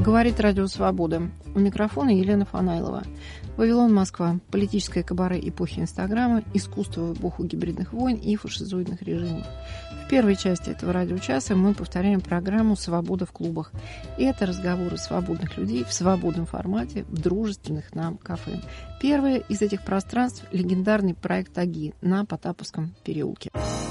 Говорит Радио Свобода. У микрофона Елена Фанайлова. Вавилон, Москва. Политическое кабаре эпохи Инстаграма, искусство в эпоху гибридных войн и фашизоидных режимов. В первой части этого радиочаса мы повторяем программу «Свобода в клубах». И это разговоры свободных людей в свободном формате, в дружественных нам кафе. Первое из этих пространств – легендарный проект «Аги» на Потаповском переулке.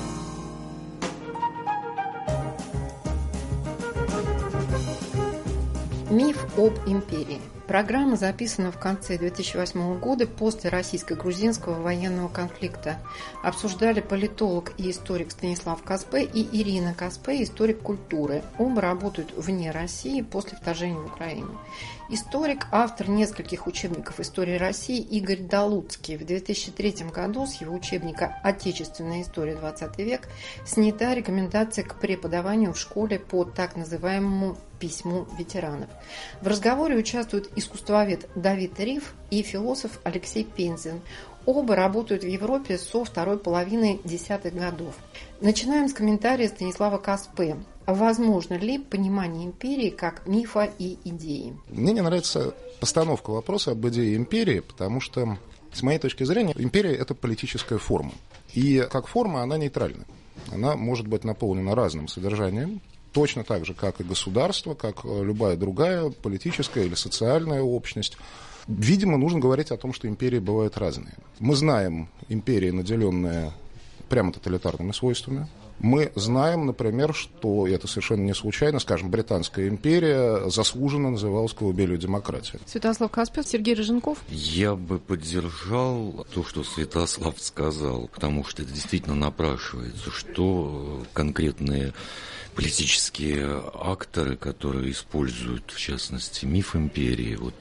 Миф об империи. Программа записана в конце 2008 года после российско-грузинского военного конфликта. Обсуждали политолог и историк Станислав Каспе и Ирина Каспе, историк культуры. Оба работают вне России после вторжения в Украину. Историк, автор нескольких учебников истории России Игорь Далуцкий. В 2003 году с его учебника «Отечественная история. 20 век» снята рекомендация к преподаванию в школе по так называемому письму ветеранов. В разговоре участвуют искусствовед Давид Риф и философ Алексей Пензин. Оба работают в Европе со второй половины десятых годов. Начинаем с комментария Станислава Каспе. Возможно ли понимание империи как мифа и идеи? Мне не нравится постановка вопроса об идее империи, потому что, с моей точки зрения, империя – это политическая форма. И как форма она нейтральна. Она может быть наполнена разным содержанием, точно так же, как и государство, как любая другая политическая или социальная общность. Видимо, нужно говорить о том, что империи бывают разные. Мы знаем империи, наделенные прямо тоталитарными свойствами. Мы знаем, например, что, и это совершенно не случайно, скажем, Британская империя заслуженно называлась колыбелью демократии. Святослав Каспер, Сергей Рыженков. Я бы поддержал то, что Святослав сказал, потому что это действительно напрашивается, что конкретные политические акторы, которые используют, в частности, миф империи, вот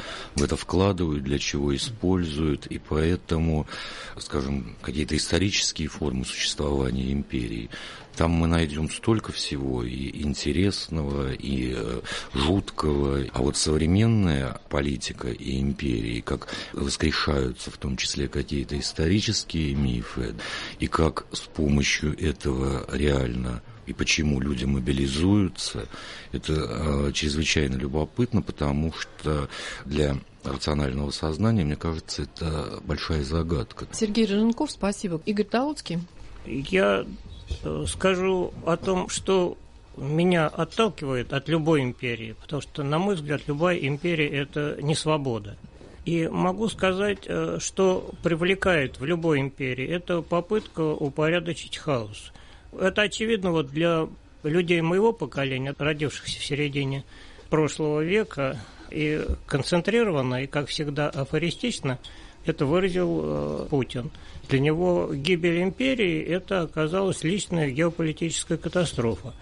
в это вкладывают, для чего используют, и поэтому, скажем, какие-то исторические формы существования империи, там мы найдем столько всего и интересного, и жуткого. А вот современная политика и империи, как воскрешаются в том числе какие-то исторические мифы, и как с помощью этого реально и почему люди мобилизуются, это чрезвычайно любопытно, потому что для рационального сознания, мне кажется, это большая загадка. Сергей Рыженков, спасибо. Игорь Далуцкий. Я скажу о том, что меня отталкивает от любой империи, потому что, на мой взгляд, любая империя – это не свобода. И могу сказать, что привлекает в любой империи – это попытка упорядочить хаос. Это очевидно вот для людей моего поколения, родившихся в середине прошлого века, и концентрированно, и, как всегда, афористично это выразил Путин. Для него гибель империи – это оказалась личная геополитическая катастрофа.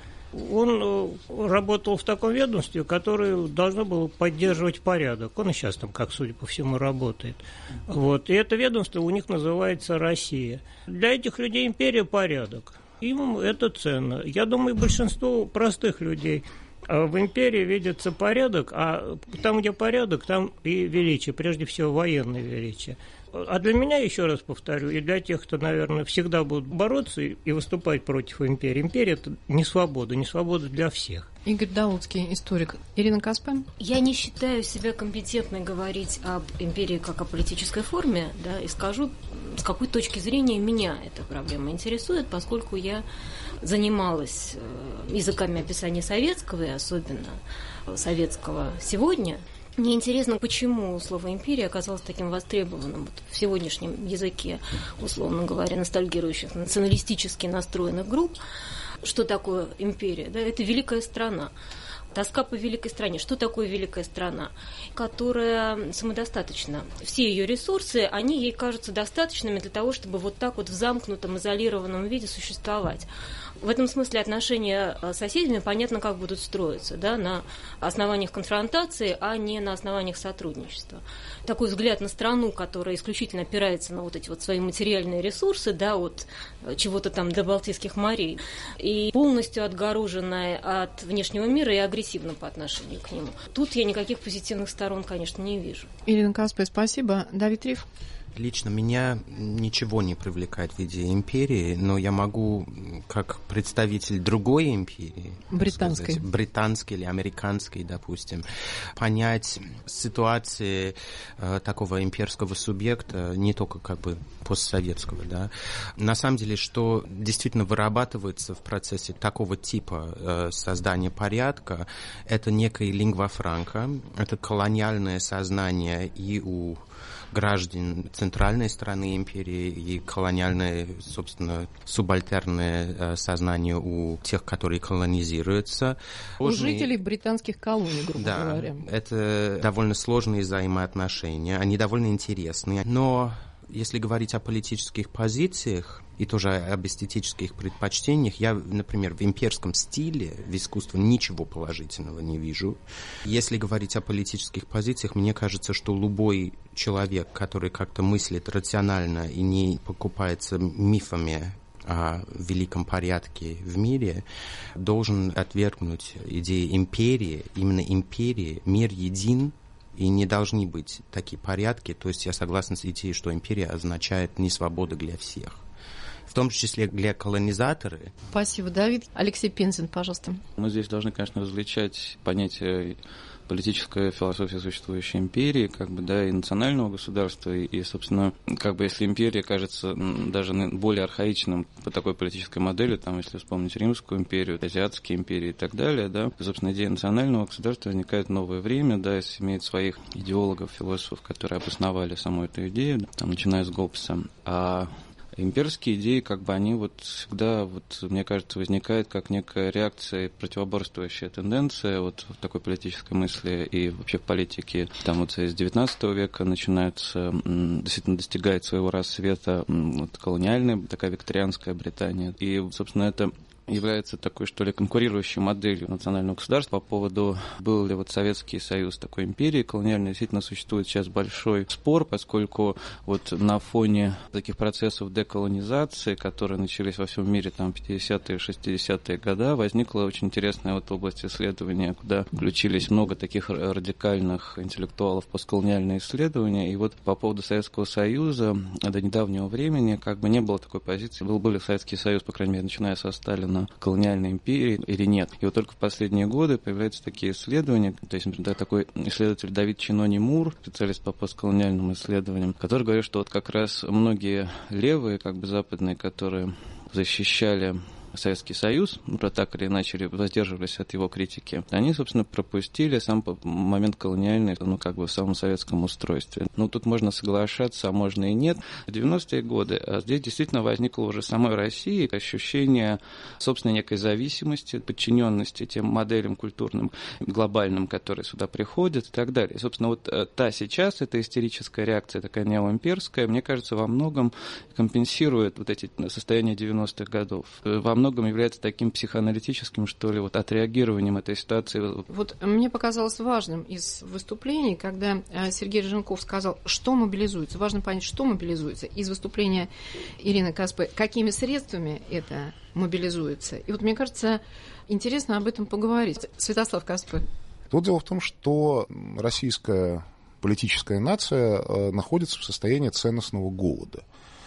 Он работал в таком ведомстве, которое должно было поддерживать порядок. Он и сейчас там, как судя по всему, работает. Вот. И это ведомство у них называется «Россия». Для этих людей империя – порядок. Им это ценно. Я думаю, большинство простых людей в империи видится порядок, а там, где порядок, там и величие, прежде всего военное величие. А для меня, еще раз повторю, и для тех, кто, наверное, всегда будут бороться и выступать против империи. Империя – это не свобода для всех. Игорь Далуцкий, историк. Ирина Каспе. Я не считаю себя компетентной говорить об империи как о политической форме, да, и скажу, с какой точки зрения меня эта проблема интересует, поскольку я занималась языками описания советского, и особенно советского сегодня. Мне интересно, почему слово «империя» оказалось таким востребованным вот в сегодняшнем языке, условно говоря, ностальгирующих, националистически настроенных групп. Что такое империя? Да, это великая страна. Тоска по великой стране. Что такое великая страна? Которая самодостаточна. Все ее ресурсы, они ей кажутся достаточными для того, чтобы вот так вот в замкнутом, изолированном виде существовать. В этом смысле отношения с соседями понятно, как будут строиться, да, на основаниях конфронтации, а не на основаниях сотрудничества. Такой взгляд на страну, которая исключительно опирается на вот эти вот свои материальные ресурсы, да, от чего-то там до Балтийских морей, и полностью отгороженная от внешнего мира и агрессивна по отношению к нему. Тут я никаких позитивных сторон, конечно, не вижу. Ирина Каспе, спасибо. Давид Риф. Лично меня ничего не привлекает в виде империи, но я могу, как представитель другой империи, британской или американской, допустим, понять ситуации такого имперского субъекта, не только как бы постсоветского, да. На самом деле, что действительно вырабатывается в процессе такого типа создания порядка, это некая лингва франка, это колониальное сознание и у граждан центральной страны империи и колониальное, собственно, субальтерное сознание у тех, которые колонизируются. У жителей британских колоний, грубо говоря. Это довольно сложные взаимоотношения, они довольно интересные, но если говорить о политических позициях и тоже об эстетических предпочтениях, я, например, в имперском стиле, в искусстве ничего положительного не вижу. Если говорить о политических позициях, мне кажется, что любой человек, который как-то мыслит рационально и не покупается мифами о великом порядке в мире, должен отвергнуть идеи империи, именно империи, мир един, и не должны быть такие порядки. То есть я согласен с идеей, что империя означает несвободу для всех, в том числе для колонизаторов. Спасибо, Давид. Алексей Пензин, пожалуйста. Мы здесь должны, конечно, различать понятие политическая философия существующей империи, как бы, да, и национального государства, и, собственно, как бы, если империя кажется даже более архаичным по такой политической модели, там, если вспомнить Римскую империю, азиатские империи и так далее, да, то, собственно, идея национального государства возникает в новое время, да, имеет своих идеологов, философов, которые обосновали саму эту идею, там, начиная с Гоббса, а имперские идеи, как бы, они вот всегда, вот, мне кажется, возникают как некая реакция, противоборствующая тенденция вот в такой политической мысли и вообще в политике. Там вот с XIX века начинается, действительно достигает своего расцвета вот, колониальная, такая викторианская Британия. И, собственно, это является такой, что ли, конкурирующей моделью национального государства по поводу, был ли вот Советский Союз такой империей колониальной. Действительно, существует сейчас большой спор, поскольку вот на фоне таких процессов деколонизации, которые начались во всем мире там 50-е, 60-е годы, возникла очень интересная вот область исследования, куда включились много таких радикальных интеллектуалов постколониальные исследования. И вот по поводу Советского Союза до недавнего времени как бы не было такой позиции. Был ли Советский Союз, по крайней мере, начиная со Сталина, колониальной империи или нет. И вот только в последние годы появляются такие исследования, то есть, например, такой исследователь Давид Чинони Мур, специалист по постколониальным исследованиям, который говорит, что вот как раз многие левые, как бы западные, которые защищали Советский Союз, так или иначе воздерживались от его критики, они, собственно, пропустили сам момент колониальный, как бы в самом советском устройстве. Тут можно соглашаться, а можно и нет. В 90-е годы здесь действительно возникло уже в самой России ощущение собственной некой зависимости, подчиненности тем моделям культурным, глобальным, которые сюда приходят и так далее. И, собственно, вот сейчас эта истерическая реакция, такая неоимперская, мне кажется, во многом компенсирует вот эти состояния 90-х годов. Во многом является таким психоаналитическим, что ли, вот отреагированием этой ситуации. Вот мне показалось важным из выступлений, когда Сергей Рыженков сказал, что мобилизуется. Важно понять, что мобилизуется. Из выступления Ирины Каспе, какими средствами это мобилизуется. И вот мне кажется, интересно об этом поговорить. Святослав Каспе. Тут дело в том, что российская политическая нация находится в состоянии ценностного голода.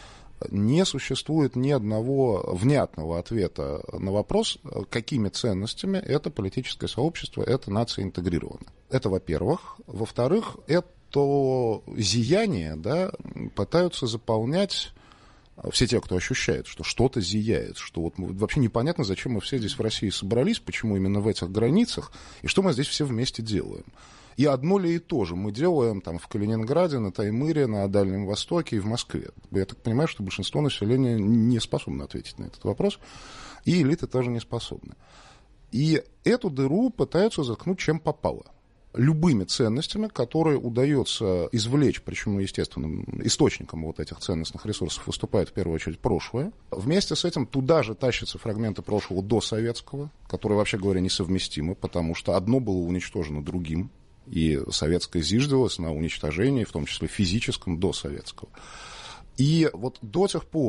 Не существует ни одного внятного ответа на вопрос, какими ценностями это политическое сообщество, эта нация интегрирована. Это, во-первых. Во-вторых, это зияние, да, пытаются заполнять все те, кто ощущает, что что-то зияет, что вот вообще непонятно, зачем мы все здесь в России собрались, почему именно в этих границах, и что мы здесь все вместе делаем. И одно ли и то же мы делаем там в Калининграде, на Таймыре, на Дальнем Востоке и в Москве. Я так понимаю, что большинство населения не способно ответить на этот вопрос, и элиты тоже не способны. И эту дыру пытаются заткнуть чем попало. Любыми ценностями, которые удается извлечь, причем, естественным источником вот этих ценностных ресурсов выступает в первую очередь прошлое. Вместе с этим туда же тащатся фрагменты прошлого досоветского, которые, вообще говоря, несовместимы, потому что одно было уничтожено другим, и советское зиждилось на уничтожении, в том числе физическом, досоветского. И вот до тех пор,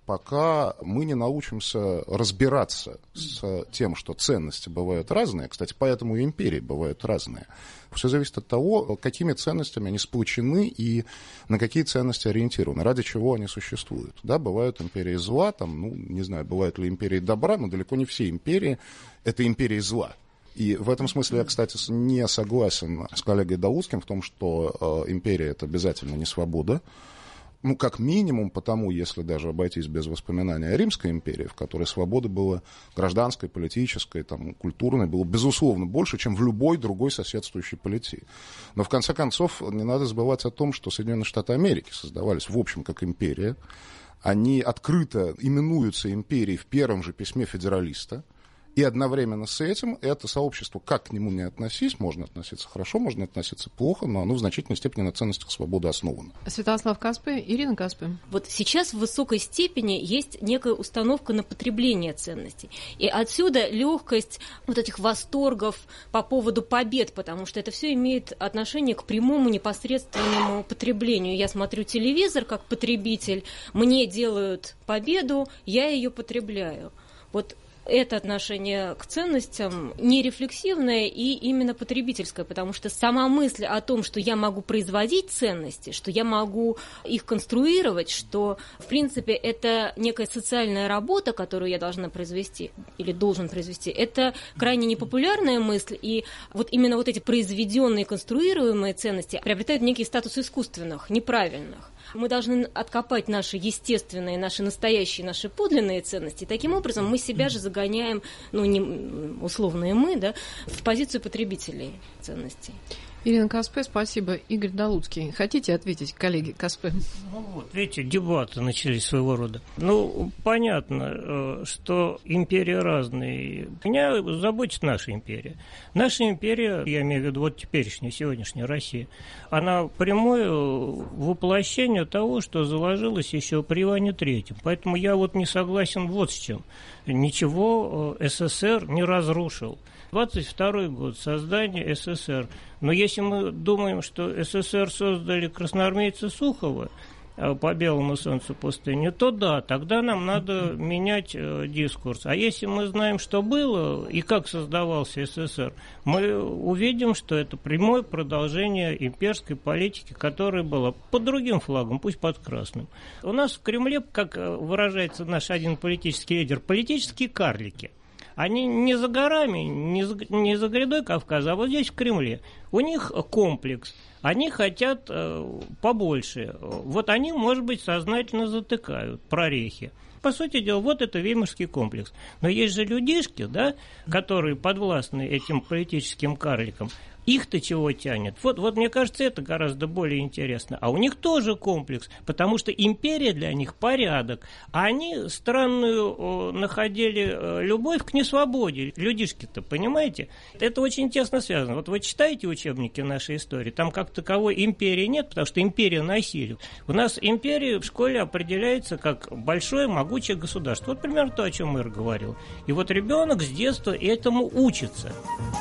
пока мы не научимся разбираться с тем, что ценности бывают разные. Кстати, поэтому и империи бывают разные. Все зависит от того, какими ценностями они сплочены и на какие ценности ориентированы, ради чего они существуют. Да, бывают империи зла, не знаю, бывают ли империи добра, но далеко не все империи — это империи зла. И в этом смысле я, кстати, не согласен с коллегой Даутским в том, что империя — это обязательно не свобода. Как минимум, потому, если даже обойтись без воспоминаний о Римской империи, в которой свободы было гражданской, политической, культурной, было, безусловно, больше, чем в любой другой соседствующей полиции. Но, в конце концов, не надо забывать о том, что Соединенные Штаты Америки создавались, в общем, как империя. Они открыто именуются империей в первом же письме федералиста. И одновременно с этим это сообщество, как к нему не относись, можно относиться хорошо, можно относиться плохо, но оно в значительной степени на ценностях свободы основано. Святослав Каспе, Ирина Каспе. Вот сейчас в высокой степени есть некая установка на потребление ценностей. И отсюда легкость вот этих восторгов по поводу побед, потому что это все имеет отношение к прямому непосредственному потреблению. Я смотрю телевизор как потребитель, мне делают победу, я ее потребляю. Вот это отношение к ценностям нерефлексивное и именно потребительское, потому что сама мысль о том, что я могу производить ценности, что я могу их конструировать, что, в принципе, это некая социальная работа, которую я должна произвести или должен произвести, это крайне непопулярная мысль, и вот именно вот эти произведенные, конструируемые ценности приобретают некий статус искусственных, неправильных. Мы должны откопать наши естественные, наши настоящие, наши подлинные ценности. И таким образом мы себя же загоняем, не условные мы, да, в позицию потребителей ценностей. Ирина Каспе, спасибо. Игорь Далуцкий. Хотите ответить, коллеги Каспе? Видите, дебаты начались своего рода. Понятно, что империи разные. Меня заботит наша империя. Наша империя, я имею в виду теперешняя, сегодняшняя Россия, она прямое воплощение того, что заложилось еще при Иване III. Поэтому я не согласен с чем. Ничего СССР не разрушил. 22-й год, создание СССР. Но если мы думаем, что СССР создали красноармейцы Сухова по белому солнцу пустыни, то да, тогда нам надо менять дискурс. А если мы знаем, что было и как создавался СССР, мы увидим, что это прямое продолжение имперской политики, которая была под другим флагом, пусть под красным. У нас в Кремле, как выражается наш один политический лидер, политические карлики. Они не за горами, не за грядой Кавказа, а здесь, в Кремле. У них комплекс. Они хотят побольше. Они, может быть, сознательно затыкают прорехи. По сути дела, это Веймарский комплекс. Но есть же людишки, которые подвластны этим политическим карликам. Их-то чего тянет? Мне кажется, это гораздо более интересно. А у них тоже комплекс, потому что империя для них порядок. А они странную находили любовь к несвободе. Людишки-то, понимаете? Это очень тесно связано. Вы читаете учебники нашей истории, там как таковой империи нет, потому что империя насилия. У нас империя в школе определяется как большое могучее государство. Примерно то, о чем мэр говорил. И ребенок с детства этому учится.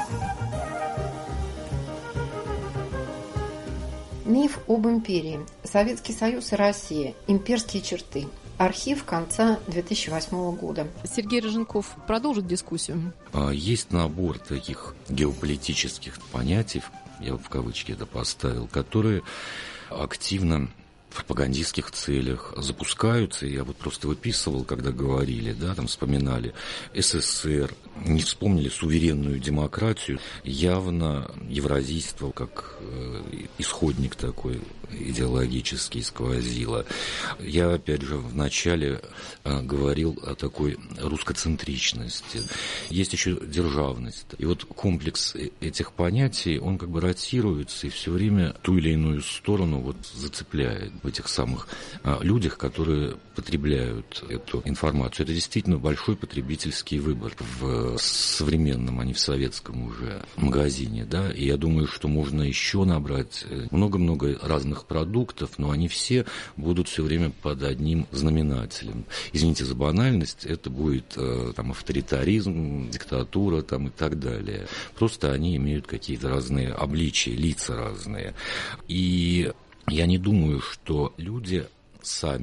Миф об империи. Советский Союз и Россия. Имперские черты. Архив конца 2008 года. Сергей Рыженков продолжит дискуссию. Есть набор таких геополитических понятий, я в кавычки это поставил, которые активно в пропагандистских целях запускаются. Я просто выписывал, когда говорили, вспоминали СССР, не вспомнили суверенную демократию, явно евразийство как исходник такой идеологический сквозило. Я, опять же, вначале говорил о такой русскоцентричности. Есть еще державность. И комплекс этих понятий, он ротируется и все время ту или иную сторону зацепляет в этих самых людях, которые потребляют эту информацию. Это действительно большой потребительский выбор в современном, а не в советском уже магазине. И я думаю, что можно еще набрать много-много разных продуктов, но они все будут все время под одним знаменателем. Извините за банальность, это будет авторитаризм, диктатура и так далее. Просто они имеют какие-то разные обличия, лица разные. И я не думаю, что люди сами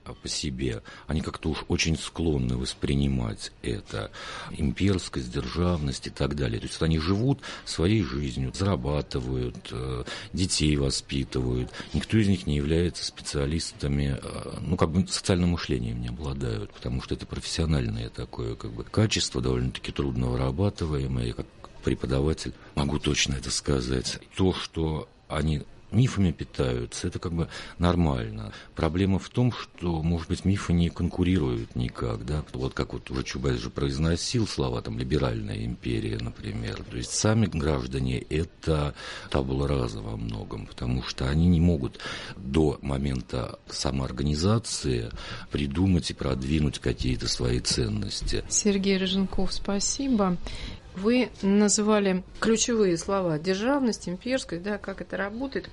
по себе, они как-то уж очень склонны воспринимать это, имперскость, державность и так далее. То есть они живут своей жизнью, зарабатывают, детей воспитывают. Никто из них не является специалистами, социальным мышлением не обладают, потому что это профессиональное такое качество, довольно-таки трудно вырабатываемое. Я как преподаватель могу точно это сказать. То, что они мифами питаются, это нормально. Проблема в том, что, может быть, мифы не конкурируют никак, да. Вот как уже Чубайс же произносил слова, либеральная империя, например. То есть сами граждане — это табула раса во многом, потому что они не могут до момента самоорганизации придумать и продвинуть какие-то свои ценности. Сергей Рыженков, спасибо. Вы называли ключевые слова: державность, имперскость, да, как это работает.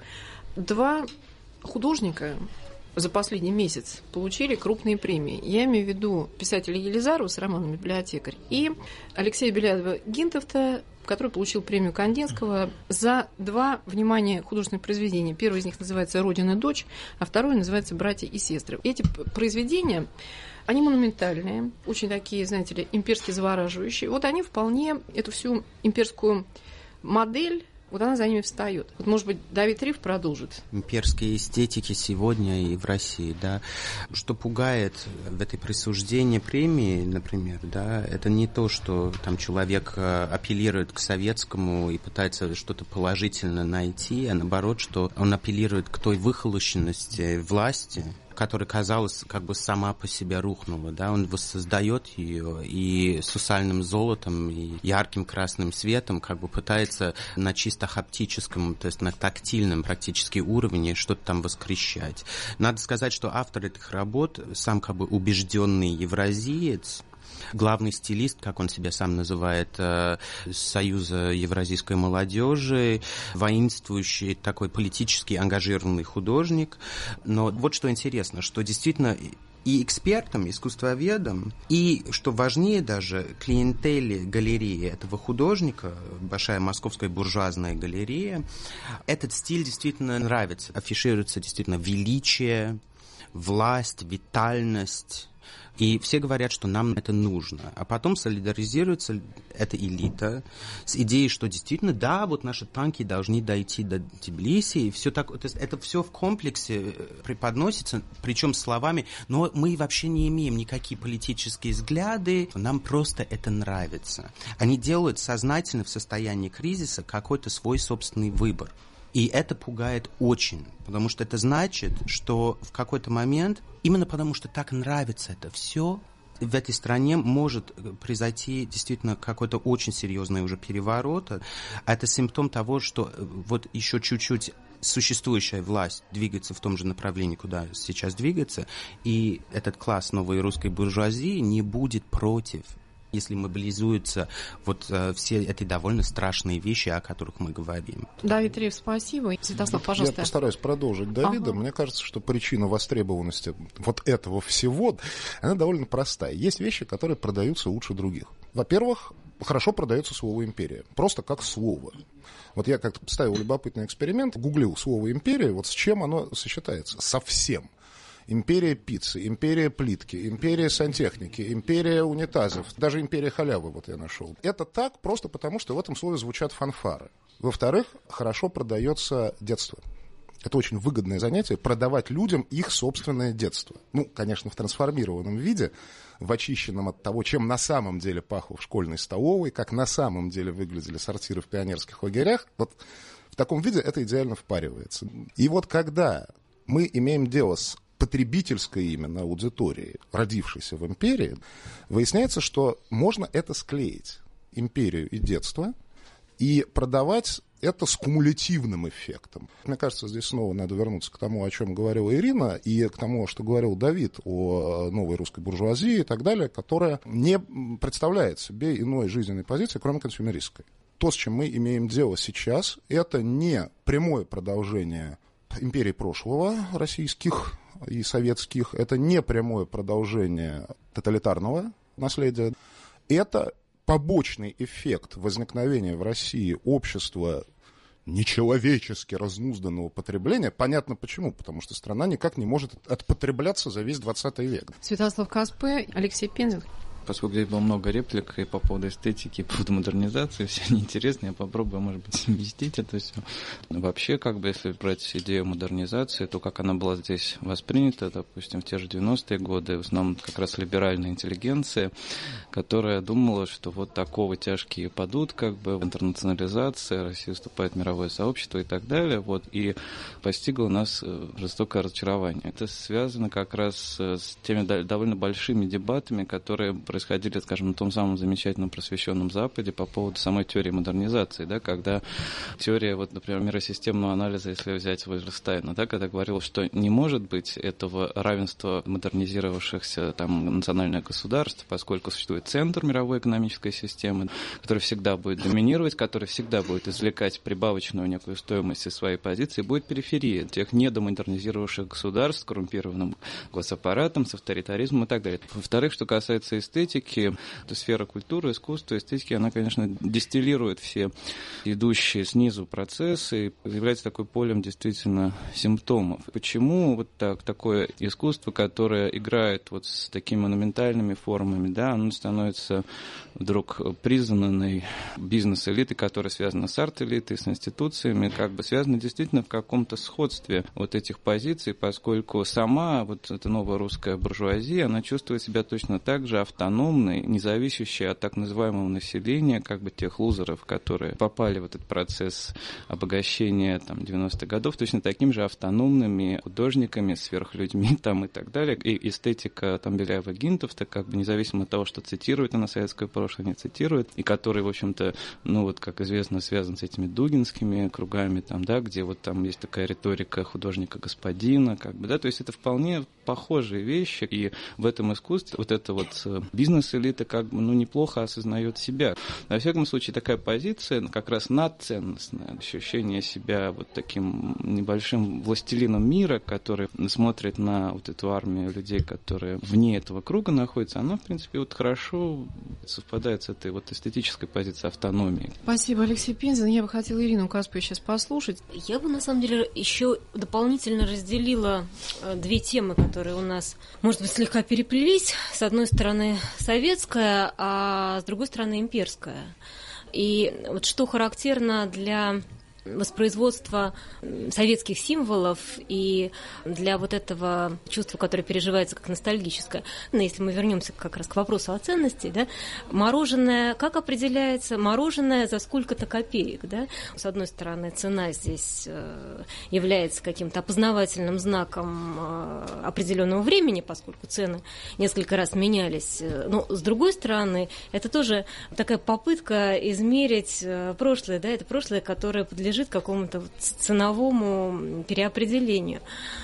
2 художника за последний месяц получили крупные премии. Я имею в виду писателя Елизарова с романом «Библиотекарь» и Алексея Беляева-Гинтовта, который получил премию Кандинского за 2, внимание, художественных произведения. Первое из них называется «Родина и дочь», а второе называется «Братья и сестры». Эти произведения, они монументальные, очень такие, знаете ли, имперски завораживающие. Вот они вполне эту всю имперскую модель, вот она за ними встает. Вот, может быть, Давид Риф продолжит. Имперские эстетики сегодня и в России, да. Что пугает в этой присуждении премии, например, да, это не то, что там человек апеллирует к советскому и пытается что-то положительно найти, а наоборот, что он апеллирует к той выхолощенности власти, которая, казалось, сама по себе рухнула, да, он воссоздает ее и сусальным золотом, и ярким красным светом пытается на чисто хаптическом, то есть на тактильном практически уровне что-то там воскрещать. Надо сказать, что автор этих работ сам убежденный евразиец, главный стилист, как он себя сам называет, Союза евразийской молодежи, воинствующий такой политически ангажированный художник. Но вот что интересно, что действительно и экспертам, искусствоведам, и, что важнее даже, клиентели галереи этого художника, большая московская буржуазная галерея, этот стиль действительно нравится. Афишируется действительно величие, власть, витальность. И все говорят, что нам это нужно. А потом солидаризируется эта элита с идеей, что действительно, да, вот наши танки должны дойти до Тбилиси, и все так, то есть это все в комплексе преподносится, причем словами, но мы вообще не имеем никакие политические взгляды, нам просто это нравится. Они делают сознательно в состоянии кризиса какой-то свой собственный выбор. И это пугает очень, потому что это значит, что в какой-то момент, именно потому что так нравится это все, в этой стране может произойти действительно какой-то очень серьезный уже переворот. А это симптом того, что вот еще чуть-чуть существующая власть двигается в том же направлении, куда сейчас двигается, и этот класс новой русской буржуазии не будет против, если мобилизуются все эти довольно страшные вещи, о которых мы говорим. Давид Риф, спасибо. Святослав, пожалуйста. Я постараюсь продолжить Давида. Мне кажется, что причина востребованности вот этого всего, она довольно простая. Есть вещи, которые продаются лучше других. Во-первых, хорошо продается слово «империя». Просто как слово. Вот я как-то поставил любопытный эксперимент, гуглил слово «империя», вот с чем оно сочетается? Со всем. Империя пиццы, империя плитки, империя сантехники, империя унитазов, даже империя халявы вот я нашел. Это так просто потому, что в этом слове звучат фанфары. Во-вторых, хорошо продается детство. Это очень выгодное занятие, продавать людям их собственное детство. Конечно, в трансформированном виде, в очищенном от того, чем на самом деле пахло в школьной столовой, как на самом деле выглядели сортиры в пионерских лагерях. Вот в таком виде это идеально впаривается. И вот когда мы имеем дело с потребительской именно аудитории, родившейся в империи, выясняется, что можно это склеить, империю и детство, и продавать это с кумулятивным эффектом. Мне кажется, здесь снова надо вернуться к тому, о чем говорила Ирина, и к тому, что говорил Давид о новой русской буржуазии и так далее, которая не представляет себе иной жизненной позиции, кроме консюмеристской. То, с чем мы имеем дело сейчас, это не прямое продолжение империй прошлого, российских и советских, это не прямое продолжение тоталитарного наследия, это побочный эффект возникновения в России общества нечеловечески разнузданного потребления. Понятно почему, потому что страна никак не может отпотребляться за весь 20 век. Святослав Каспе, Алексей Пензин. Поскольку здесь было много реплик и по поводу эстетики, и по поводу модернизации, все они интересны, я попробую, может быть, совместить это все. Вообще, если брать идею модернизации, то как она была здесь воспринята, допустим, в те же 90-е годы, в основном как раз либеральная интеллигенция, которая думала, что вот такого тяжкие падут, интернационализация, Россия вступает в мировое сообщество и так далее, и постигло нас жестокое разочарование. Это связано как раз с теми довольно большими дебатами, которые происходили, скажем, на том самом замечательном просвещенном Западе по поводу самой теории модернизации, когда теория, например, миросистемного анализа, если взять Вольфенштейна, когда говорил, что не может быть этого равенства модернизировавшихся национальных государств, поскольку существует центр мировой экономической системы, который всегда будет доминировать, который всегда будет извлекать прибавочную некую стоимость из своей позиции, будет периферия тех недомодернизировавших государств с коррумпированным госаппаратом, с авторитаризмом и так далее. Во-вторых, что касается эстетики, сфера культуры, искусства, эстетики, она, конечно, дистиллирует все идущие снизу процессы и является такой полем действительно симптомов. Почему такое искусство, которое играет с такими монументальными формами, оно становится вдруг признанной бизнес-элитой, которая связана с арт-элитой, с институциями, связана действительно в каком-то сходстве этих позиций, поскольку сама эта новая русская буржуазия, она чувствует себя точно так же автономной, независящей от так называемого населения, тех лузеров, которые попали в этот процесс обогащения 90-х годов, точно такими же автономными художниками, сверхлюдьми и так далее. И эстетика Беляева-Гинтов-то независимо от того, что цитирует она советское прошлое, не цитирует, и который, в общем-то, как известно, связан с этими дугинскими кругами, где есть такая риторика художника-господина, то есть это вполне похожие вещи, и в этом искусстве эта бизнес-элита неплохо осознает себя. Во всяком случае, такая позиция как раз надценностная, ощущение себя таким небольшим властелином мира, который смотрит на эту армию людей, которые вне этого круга находятся, она, в принципе, хорошо совпадает с этой эстетической позицией автономии. Спасибо, Алексей Пензин. Я бы хотела Ирину Каспе сейчас послушать. Я бы, на самом деле, еще дополнительно разделила две темы, которые у нас, может быть, слегка переплелись. С одной стороны, советская, а с другой стороны, имперская. И что характерно для воспроизводства советских символов и для этого чувства, которое переживается как ностальгическое. Если мы вернемся как раз к вопросу о ценности, мороженое, как определяется мороженое за сколько-то копеек, С одной стороны, цена здесь является каким-то опознавательным знаком определенного времени, поскольку цены несколько раз менялись. Но с другой стороны, это тоже такая попытка измерить прошлое, это прошлое, которое подлежит какому-то ценовому переопределению.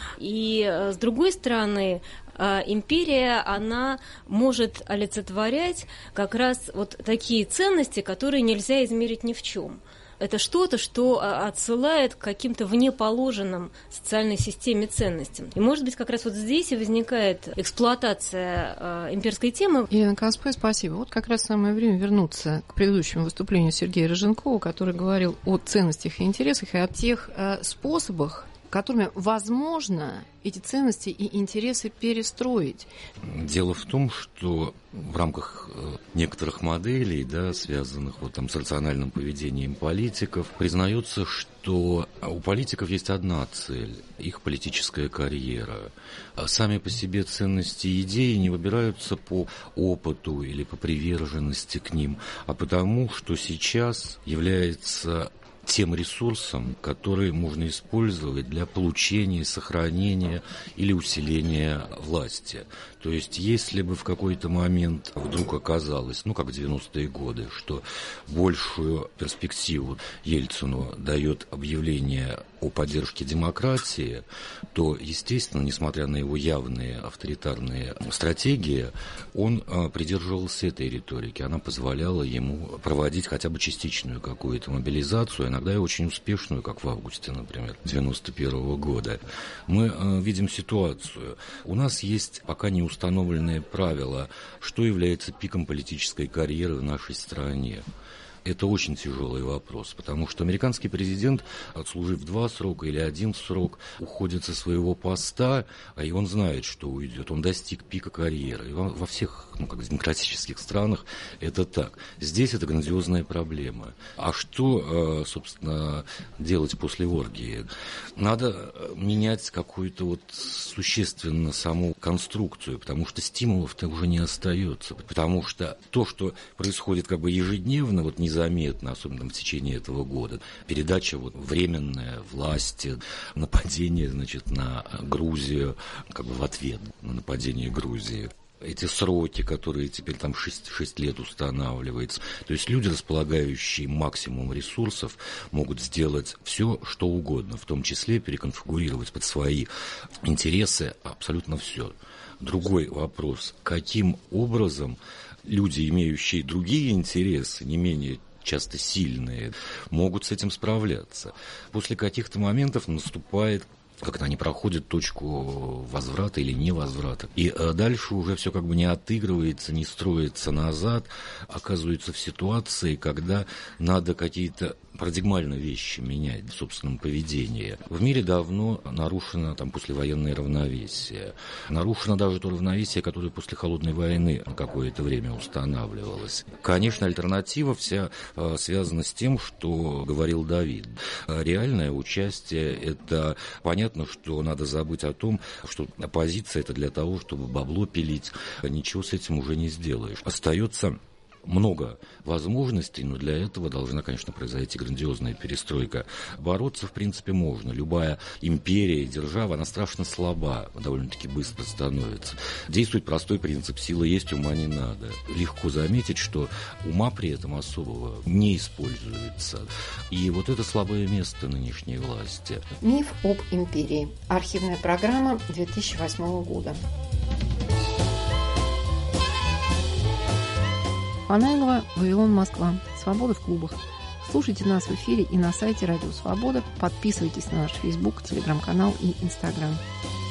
И с другой стороны, империя, она может олицетворять как раз такие ценности, которые нельзя измерить ни в чем. Это что-то, что отсылает к каким-то внеположенным социальной системе ценностям. И, может быть, как раз здесь и возникает эксплуатация имперской темы. Ирина Каспе, спасибо. Как раз самое время вернуться к предыдущему выступлению Сергея Рыженкова, который говорил о ценностях и интересах и о тех способах, которыми возможно эти ценности и интересы перестроить. Дело в том, что в рамках некоторых моделей, связанных с рациональным поведением политиков, признается, что у политиков есть одна цель – их политическая карьера. А сами по себе ценности и идеи не выбираются по опыту или по приверженности к ним, а потому, что сейчас является тем ресурсом, который можно использовать для получения, сохранения или усиления власти. То есть, если бы в какой-то момент вдруг оказалось, как в 90-е годы, что большую перспективу Ельцину дает объявление о поддержке демократии, то, естественно, несмотря на его явные авторитарные стратегии, он придерживался этой риторики. Она позволяла ему проводить хотя бы частичную какую-то мобилизацию, иногда и очень успешную, как в августе, например, 91 года. Мы видим ситуацию. У нас есть пока не установленные правила, что является пиком политической карьеры в нашей стране. Это очень тяжелый вопрос, потому что американский президент, отслужив 2 срока или 1 срок, уходит со своего поста, и он знает, что уйдет. Он достиг пика карьеры. И во всех демократических странах это так. Здесь это грандиозная проблема. А что, собственно, делать после оргии? Надо менять какую-то существенно саму конструкцию, потому что стимулов-то уже не остается. Потому что то, что происходит ежедневно, незаметно, особенно в течение этого года, передача временная власти, нападение, на Грузию, в ответ на нападение Грузии. Эти сроки, которые теперь 6 лет устанавливаются. То есть люди, располагающие максимум ресурсов, могут сделать все, что угодно, в том числе переконфигурировать под свои интересы абсолютно все. Другой вопрос, каким образом люди, имеющие другие интересы, не менее часто сильные, могут с этим справляться. После каких-то моментов наступает, как-то они проходят точку возврата или невозврата. И дальше уже все не отыгрывается, не строится назад, оказывается в ситуации, когда надо какие-то парадигмально вещи менять в собственном поведении. В мире давно нарушено послевоенное равновесие. Нарушено даже то равновесие, которое после Холодной войны на какое-то время устанавливалось. Конечно, альтернатива вся связана с тем, что говорил Давид. Реальное участие – это понятно, что надо забыть о том, что оппозиция – это для того, чтобы бабло пилить. Ничего с этим уже не сделаешь. Остается много возможностей, но для этого должна, конечно, произойти грандиозная перестройка. Бороться, в принципе, можно. Любая империя, держава, она страшно слаба, довольно-таки быстро становится. Действует простой принцип: сила есть, ума не надо. Легко заметить, что ума при этом особого не используется. И это слабое место нынешней власти. Миф об империи. Архивная программа 2008 года. Панайлова, Вавилон, Москва. Свобода в клубах. Слушайте нас в эфире и на сайте Радио Свобода. Подписывайтесь на наш Facebook, Телеграм-канал и Инстаграм.